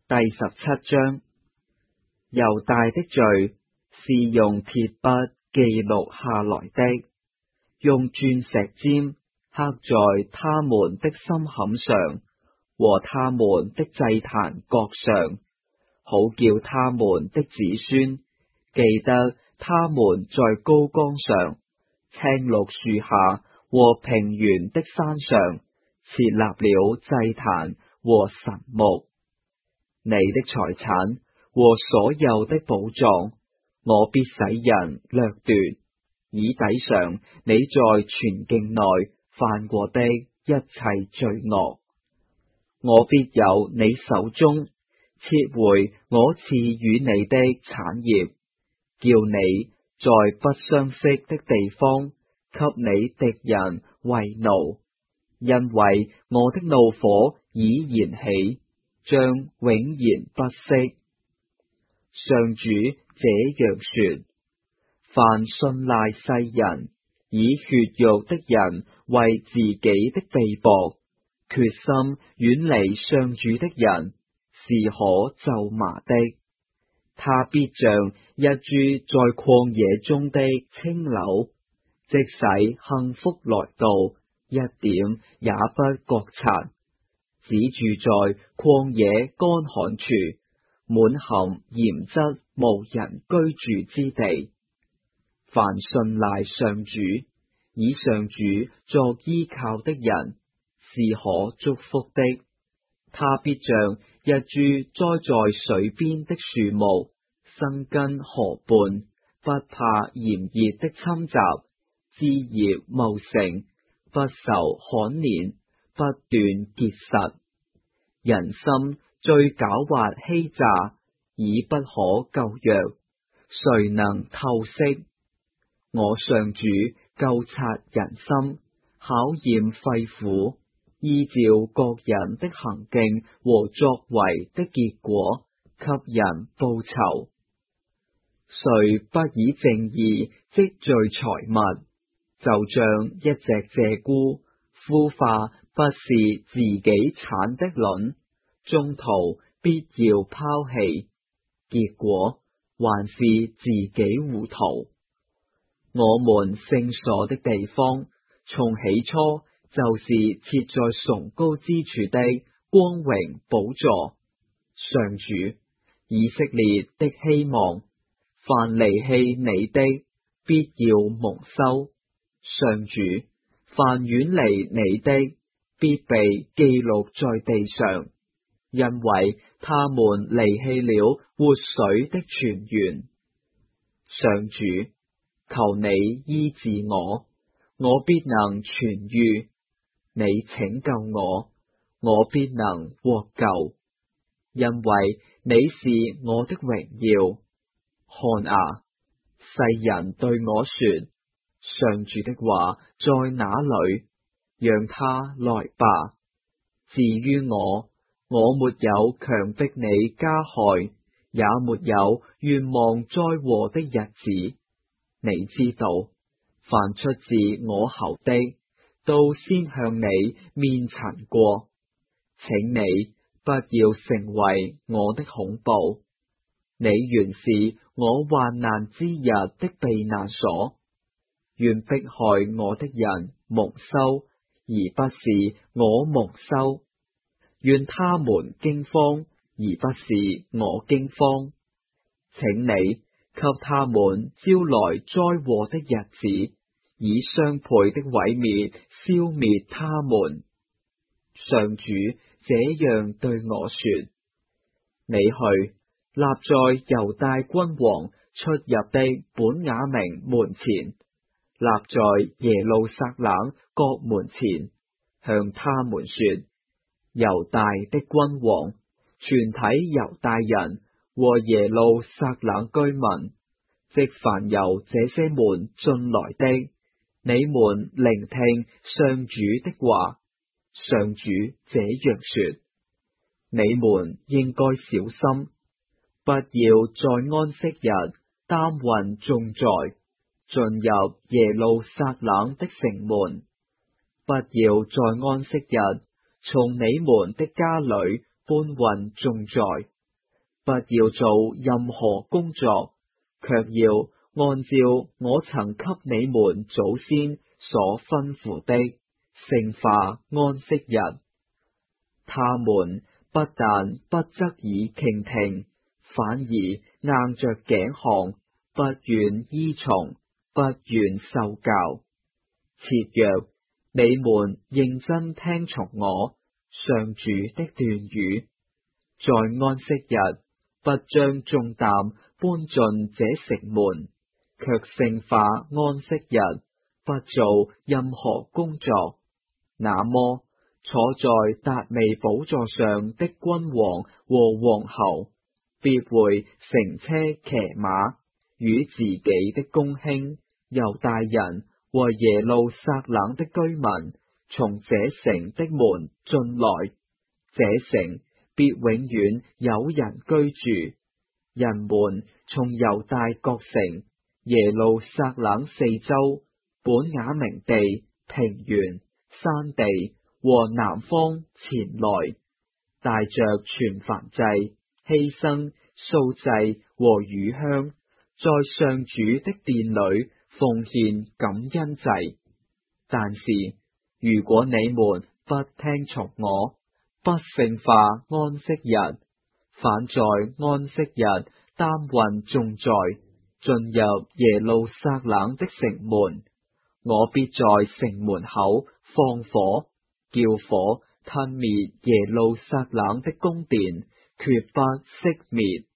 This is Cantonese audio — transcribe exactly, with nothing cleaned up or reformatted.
第十七章，猶大的罪是用鐵筆記錄下來的，用鑽石尖刻在他們的心坎上和他們的祭壇角上，好叫他們的子孫記得他們在高崗上、青綠樹下和平原的山上設立了祭壇和神木。你的財產和所有的寶藏，我必使人掠奪，以抵償你在全境內犯過的一切罪惡。我必由你手中撤回我賜予你的產業，叫你在不相識的地方給你敵人為奴，因為我的怒火已燃起，將永然不息。上主這樣說：凡信賴世人、以血肉的人為自己的臂膊，決心遠離上主的人，是可咒罵的。他必像一株在曠野中的青柳，即使幸福來到，一點也不覺察，只住在曠野乾旱處，滿含鹽質無人居住之地。凡信賴上主、以上主作依靠的人，是可祝福的。他必像一株栽在水邊的樹木，生根河畔，不怕炎熱的侵襲，枝葉茂盛，不受旱年，不斷結實。人心最狡猾欺詐，已不可救藥，誰能透析？我上主究察人心，考驗肺腑，依照各人的行徑和作為的結果，給人報酬。誰不以正義積聚財物，就像一隻鷓鴣孵化不是自己產的卵，中途必要拋棄，結果還是自己糊塗。我們聖所的地方，從起初就是設在崇高之處的光榮寶座。上主，以色列的希望，凡離棄你的，必要蒙羞。上主，凡遠離你的，必被記錄在地上，因為他們離棄了活水的泉源。上主，求你醫治我，我必能痊癒；你拯救我，我必能獲救，因為你是我的榮耀。看啊，世人對我說：上主的話在哪裏？讓他來吧。至於我，我沒有強迫你加害，也沒有願望災禍的日子。你知道，凡出自我口的，都先向你面陳過。請你不要成為我的恐怖。你原是我患難之日的避難所。願迫害我的人蒙羞，而不是我蒙羞。願他們驚慌，而不是我驚慌。請你給他們招來災禍的日子，以雙倍的毀滅消滅他們。上主這樣對我說：你去，立在猶大君王出入的本雅明門前，立在耶路撒冷各門前，向他們說：猶大的君王，全體猶大人和耶路撒冷居民，即凡由這些門進來的，你們聆聽上主的話。上主這樣說：你們應該小心，不要在安息日擔運重載，進入耶路撒冷的城門，不要在安息日從你們的家裏搬運重載， 不要做任何工作，卻要按照我曾給你們祖先所吩咐的，聖化安息日。他們不但不側耳傾聽，反而硬着頸項，不願依從，不願受教。切若你們認真聽從我上主的斷語，在安息日不將重擔搬進這城門，卻聖化安息日，不做任何工作，那麼坐在達味寶座上的君王和皇后，必會乘車騎馬，與自己的公卿、猶大人和耶路撒冷的居民，從這城的門進來。這城必永遠有人居住。人們從猶大各城、耶路撒冷四周、本雅明地、平原、山地和南方前來，帶着全燔祭、犧牲、素祭和乳香，在上主的殿裏奉獻感恩祭。但是，如果你們不聽從我，不聖化安息日，反在安息日擔運重載，進入耶路撒冷的城門，我必在城門口放火，叫火吞滅耶路撒冷的宮殿，決不熄滅。